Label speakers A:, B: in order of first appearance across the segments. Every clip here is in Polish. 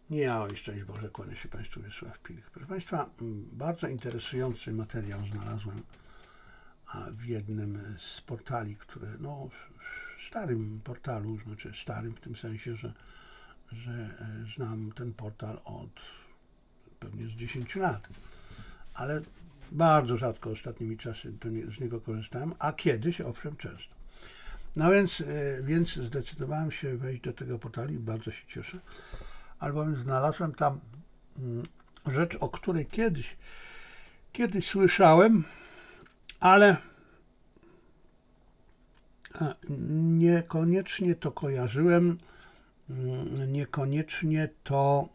A: Nie ja, o szczęść Boże, kłania się Państwu Wiesław Pilich. Proszę Państwa, bardzo interesujący materiał znalazłem w jednym z portali, które, starym portalu, znaczy starym w tym sensie, że znam ten portal od pewnie z 10 lat, ale bardzo rzadko ostatnimi czasy z niego korzystałem, a kiedyś, owszem, często. No więc zdecydowałem się wejść do tego portalu i bardzo się cieszę, albowiem znalazłem tam rzecz, o której kiedyś słyszałem, ale niekoniecznie to kojarzyłem, niekoniecznie to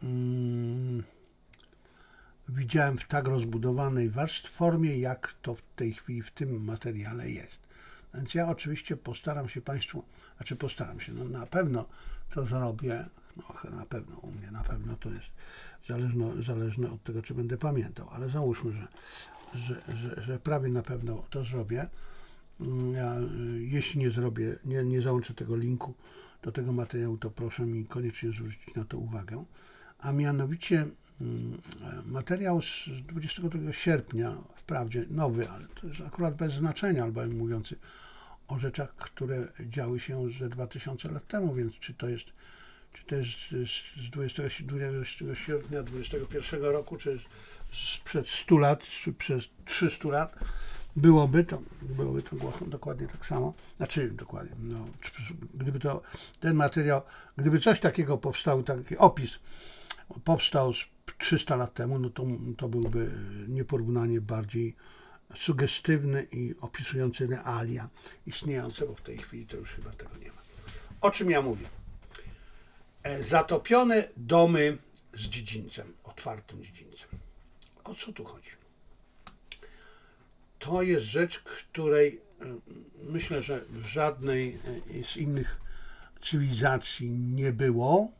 A: widziałem w tak rozbudowanej formie, jak to w tej chwili w tym materiale jest. Więc ja oczywiście postaram się na pewno to zrobię, na pewno u mnie, na pewno to jest zależne od tego, czy będę pamiętał, ale załóżmy, że prawie na pewno to zrobię. Ja, jeśli nie zrobię, nie załączę tego linku do tego materiału, to proszę mi koniecznie zwrócić na to uwagę. A mianowicie materiał z 22 sierpnia, wprawdzie nowy, ale to jest akurat bez znaczenia, albowiem mówiący o rzeczach, które działy się ze 2000 lat temu, więc czy to jest z 20 sierpnia 21 roku, czy sprzed 100 lat, czy przez 300 lat, byłoby to dokładnie tak samo. Dokładnie, gdyby coś takiego powstało, taki opis powstał 300 lat temu, no to byłby nieporównanie bardziej sugestywny i opisujący realia istniejące, bo w tej chwili to już chyba tego nie ma. O czym ja mówię? Zatopione domy z dziedzińcem, otwartym dziedzińcem. O co tu chodzi? To jest rzecz, której myślę, że w żadnej z innych cywilizacji nie było,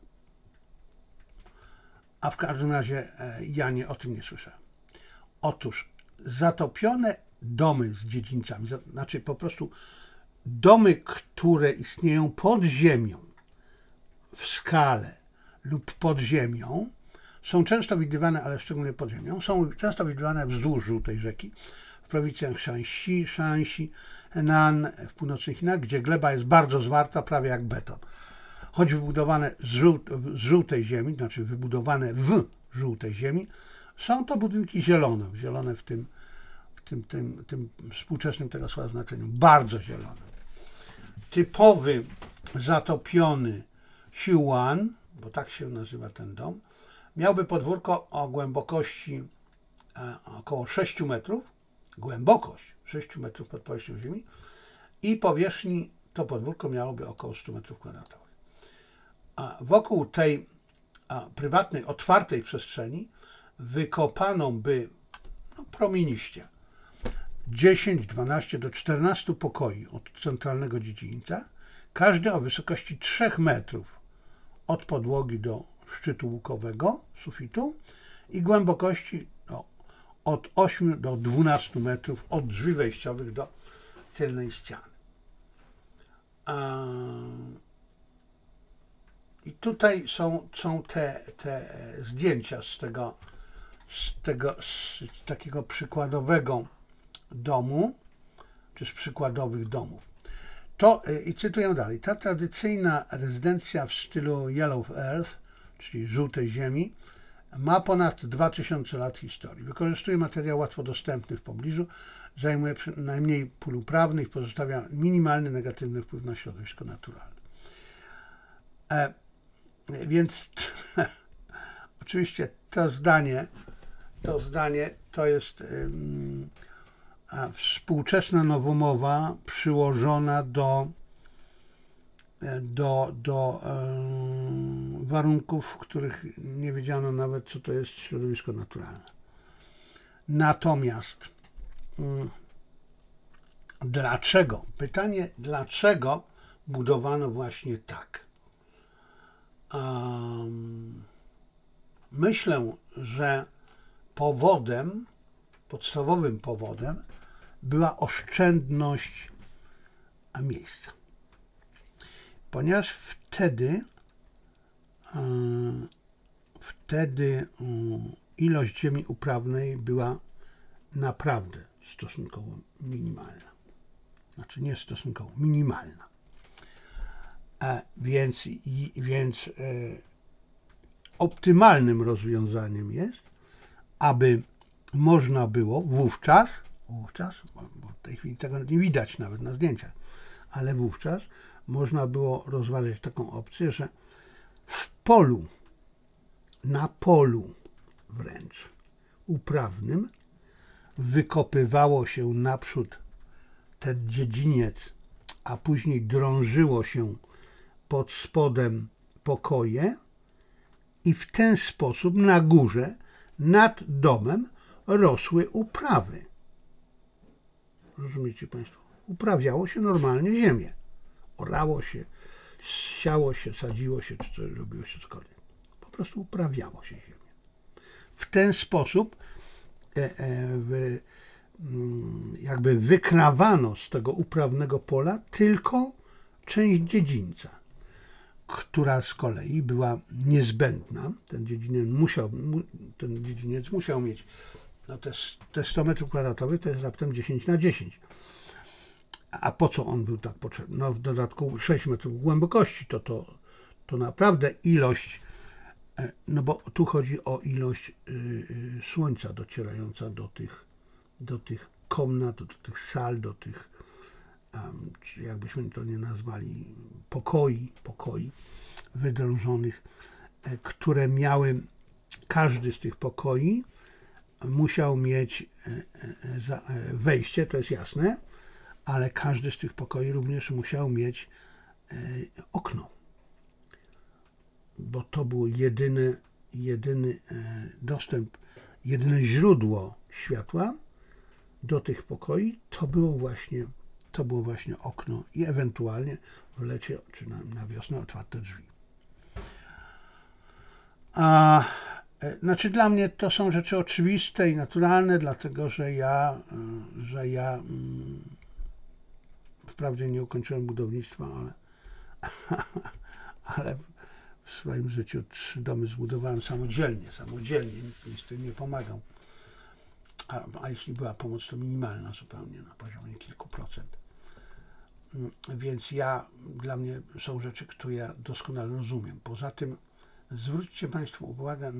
A: a w każdym razie ja o tym nie słyszałem. Otóż zatopione domy z dziedzińcami, znaczy po prostu domy, które istnieją pod ziemią, w skale lub pod ziemią, są często widywane, ale szczególnie pod ziemią, są często widywane wzdłuż Żółtej Rzeki, w prowincjach Shanxi, Henan, w północnych Chinach, gdzie gleba jest bardzo zwarta, prawie jak beton. Choć wybudowane z żółtej ziemi, znaczy wybudowane w żółtej ziemi, są to budynki zielone w tym współczesnym tego słowa znaczeniu, bardzo zielone. Typowy zatopiony Siuan, bo tak się nazywa ten dom, miałby podwórko o głębokości około 6 metrów, głębokość 6 metrów pod powierzchnią ziemi i powierzchni to podwórko miałoby około 100 metrów kwadratowych. A wokół tej prywatnej, otwartej przestrzeni wykopano by promieniście 10, 12 do 14 pokoi od centralnego dziedzińca, każdy o wysokości 3 metrów od podłogi do szczytu łukowego, sufitu i głębokości od 8 do 12 metrów od drzwi wejściowych do tylnej ściany. I tutaj są te zdjęcia z takiego przykładowego domu, czy z przykładowych domów. I cytuję dalej, ta tradycyjna rezydencja w stylu Yellow Earth, czyli żółtej ziemi, ma ponad 2000 lat historii. Wykorzystuje materiał łatwo dostępny w pobliżu, zajmuje najmniej pól uprawnych i pozostawia minimalny negatywny wpływ na środowisko naturalne. Więc oczywiście to zdanie to jest współczesna nowomowa przyłożona do warunków, w których nie wiedziano nawet, co to jest środowisko naturalne. Natomiast dlaczego budowano właśnie tak? Myślę, że podstawowym powodem była oszczędność miejsca. Ponieważ wtedy wtedy ilość ziemi uprawnej była naprawdę stosunkowo minimalna. Znaczy nie stosunkowo, minimalna. Więc optymalnym rozwiązaniem jest, aby można było wówczas, bo w tej chwili tego nie widać nawet na zdjęciach, ale wówczas można było rozważyć taką opcję, że w polu, na polu wręcz uprawnym wykopywało się naprzód ten dziedziniec, a później drążyło się pod spodem pokoje i w ten sposób na górze, nad domem rosły uprawy. Rozumiecie Państwo? Uprawiało się normalnie ziemię. Orało się, siało się, sadziło się, czy coś, robiło się cokolwiek. Po prostu uprawiało się ziemię. W ten sposób jakby wykrawano z tego uprawnego pola tylko część dziedzińca, która z kolei była niezbędna. Ten dziedziniec musiał mieć, no te 100 metrów kwadratowych to jest raptem 10×10. A po co on był tak potrzebny? No w dodatku 6 metrów głębokości, to naprawdę ilość, no bo tu chodzi o ilość słońca docierająca do tych komnat, do tych sal, do tych, jakbyśmy to nie nazwali, pokoi wydrążonych, które miały, każdy z tych pokoi musiał mieć wejście, to jest jasne, ale każdy z tych pokoi również musiał mieć okno, bo to był jedyny dostęp, jedyne źródło światła do tych pokoi, to było właśnie okno i ewentualnie w lecie czy na wiosnę otwarte drzwi. Znaczy dla mnie to są rzeczy oczywiste i naturalne, dlatego że ja wprawdzie nie ukończyłem budownictwa, ale w swoim życiu 3 domy zbudowałem samodzielnie, nikt mi z tym nie pomagał. A jeśli była pomoc, to minimalna zupełnie, na poziomie kilku procent. Więc dla mnie są rzeczy, które ja doskonale rozumiem. Poza tym zwróćcie Państwo uwagę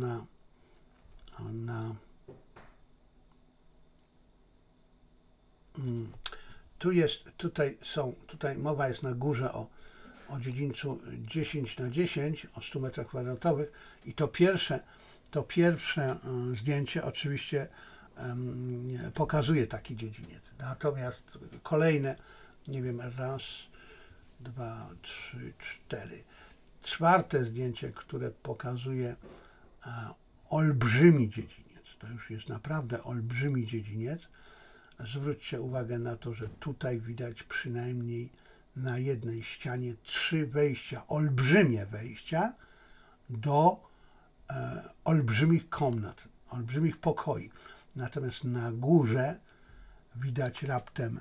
A: tutaj mowa jest na górze o dziedzińcu 10×10, o 100 metrach kwadratowych i to pierwsze zdjęcie oczywiście pokazuje taki dziedziniec. Natomiast kolejne, nie wiem, 1, 2, 3, 4. 4. zdjęcie, które pokazuje olbrzymi dziedziniec. To już jest naprawdę olbrzymi dziedziniec. Zwróćcie uwagę na to, że tutaj widać przynajmniej na jednej ścianie 3 wejścia, olbrzymie wejścia do olbrzymich komnat, olbrzymich pokoi. Natomiast na górze widać raptem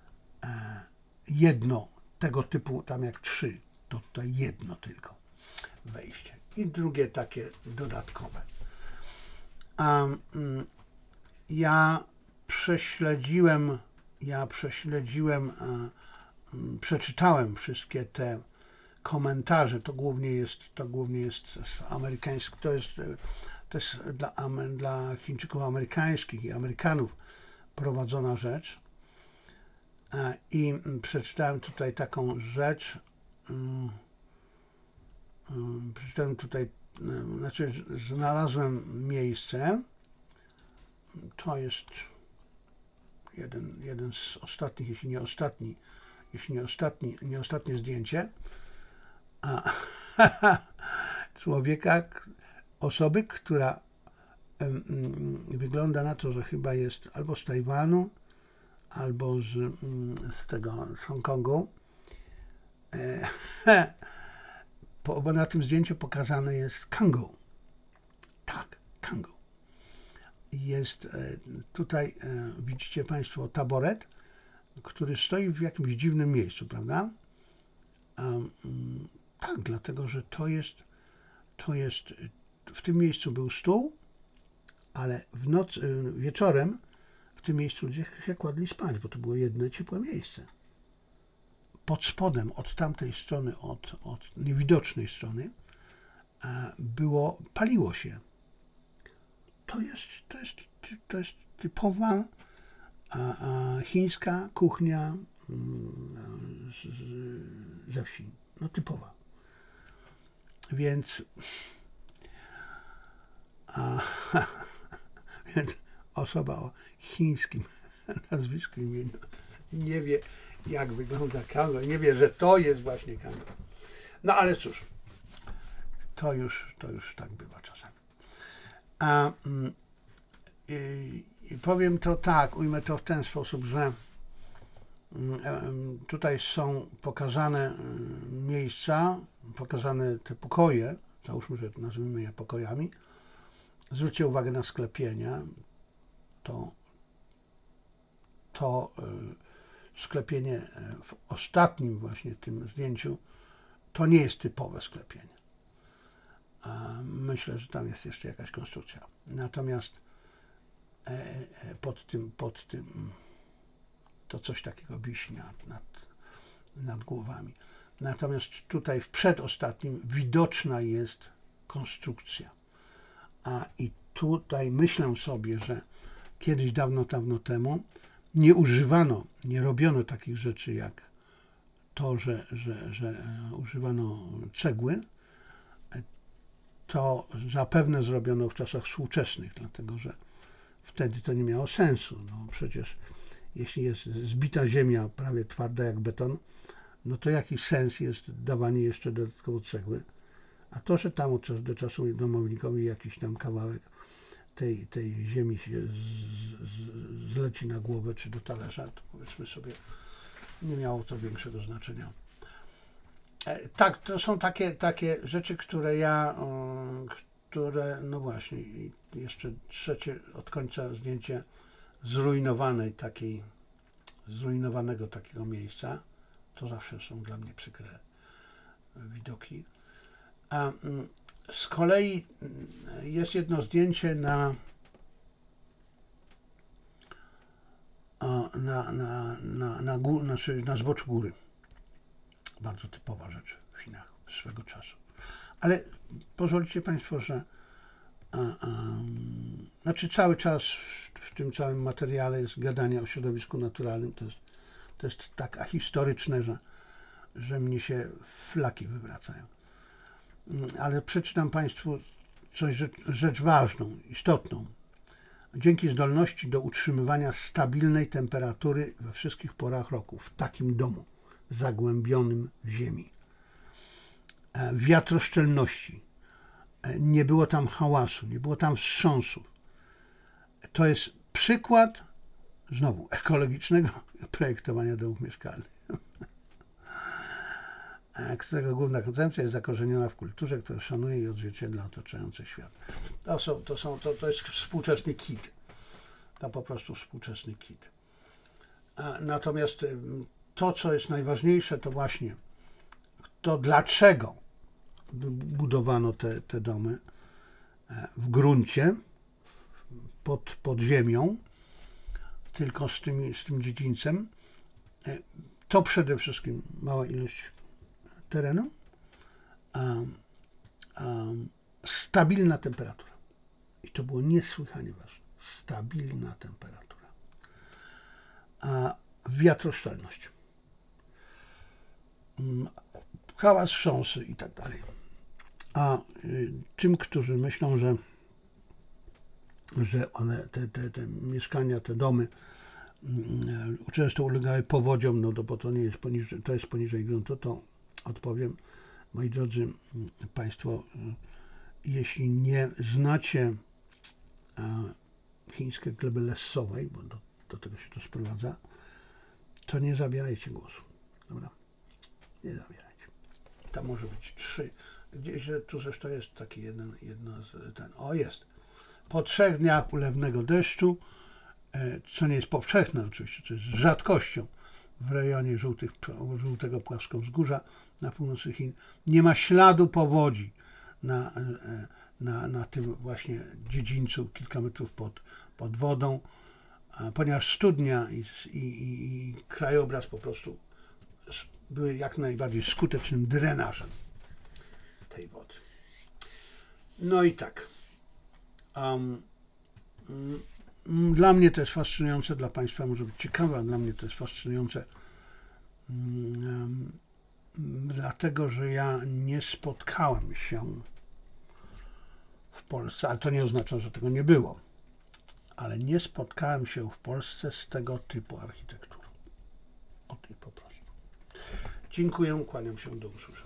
A: jedno tego typu, tam jak 3, to tutaj jedno tylko wejście. I drugie takie dodatkowe. Ja przeczytałem wszystkie te komentarze, to głównie jest amerykański, to jest dla Chińczyków amerykańskich i Amerykanów prowadzona rzecz. I przeczytałem tutaj taką rzecz, znalazłem miejsce, to jest jeden z ostatnich, jeśli nie ostatnie zdjęcie, osoby, która wygląda na to, że chyba jest albo z Tajwanu, albo z Hongkongu, bo na tym zdjęciu pokazane jest Kangoo. Tak, Kangoo. Jest tutaj, widzicie Państwo, taboret, który stoi w jakimś dziwnym miejscu, prawda? Tak, dlatego że to jest w tym miejscu był stół, ale wieczorem w tym miejscu ludzie się kładli spać, bo to było jedno ciepłe miejsce. Pod spodem, od tamtej strony, od niewidocznej strony, paliło się. To jest typowa chińska kuchnia ze wsi. No typowa. Więc więc osoba o chińskim nazwisku imieniu nie wie, jak wygląda kangur, nie wie, że to jest właśnie kangur. No ale cóż, to już tak bywa czasami. I powiem to tak, ujmę to w ten sposób, że tutaj są pokazane miejsca, pokazane te pokoje, załóżmy, że nazwijmy je pokojami. Zwróćcie uwagę na sklepienia. To sklepienie w ostatnim właśnie tym zdjęciu to nie jest typowe sklepienie. Myślę, że tam jest jeszcze jakaś konstrukcja. Natomiast pod tym to coś takiego wisi nad głowami. Natomiast tutaj w przedostatnim widoczna jest konstrukcja. I tutaj myślę sobie, że kiedyś dawno temu nie robiono takich rzeczy jak to, że używano cegły. To zapewne zrobiono w czasach współczesnych, dlatego że wtedy to nie miało sensu. No przecież jeśli jest zbita ziemia prawie twarda jak beton, no to jaki sens jest dawanie jeszcze dodatkowo cegły? A to, że tam od czasu do czasu domownikowi jakiś tam kawałek tej ziemi się zleci na głowę czy do talerza, to powiedzmy sobie, nie miało to większego znaczenia. Tak, to są takie rzeczy, które no właśnie, jeszcze trzecie od końca zdjęcie zrujnowanego takiego miejsca. To zawsze są dla mnie przykre widoki. A z kolei jest jedno zdjęcie na zboczu góry. Bardzo typowa rzecz w Chinach swego czasu. Ale pozwolicie Państwo, że cały czas w tym całym materiale jest gadanie o środowisku naturalnym. To jest tak ahistoryczne, że mnie się flaki wywracają. Ale przeczytam Państwu rzecz ważną, istotną. Dzięki zdolności do utrzymywania stabilnej temperatury we wszystkich porach roku, w takim domu zagłębionym w ziemi, wiatroszczelności, nie było tam hałasu, nie było tam wstrząsów. To jest przykład, znowu, ekologicznego projektowania domów mieszkalnych, którego główna koncepcja jest zakorzeniona w kulturze, która szanuje i odzwierciedla otaczający świat. To jest współczesny kit. To po prostu współczesny kit. Natomiast to, co jest najważniejsze, to właśnie to, dlaczego budowano te domy w gruncie, pod ziemią, tylko z tym dziedzińcem. To przede wszystkim mała ilość terenu, stabilna temperatura. I to było niesłychanie ważne. Stabilna temperatura. Wiatroszczelność. Hałas, wstrząsy i tak dalej. A tym, którzy myślą, że one, te mieszkania, te domy często ulegały powodziom, no to bo to nie jest to jest poniżej gruntu, to odpowiem, moi drodzy Państwo, jeśli nie znacie chińskiej gleby lessowej, bo do tego się to sprowadza, to nie zabierajcie głosu. Dobra? Nie zabierajcie. Tam może być 3. Gdzieś tu zresztą jest taki jest. Po 3 dniach ulewnego deszczu, co nie jest powszechne oczywiście, to jest rzadkością w rejonie żółtego płaskowzgórza na północy Chin, nie ma śladu powodzi na tym właśnie dziedzińcu, kilka metrów pod wodą, ponieważ studnia i krajobraz po prostu były jak najbardziej skutecznym drenażem tej wody. No i tak. Dla mnie to jest fascynujące, dla Państwa może być ciekawe, a dla mnie to jest fascynujące, dlatego że ja nie spotkałem się w Polsce, ale to nie oznacza, że tego nie było, ale nie spotkałem się w Polsce z tego typu architekturą. O tej po prostu. Dziękuję, kłaniam się, do usłyszenia.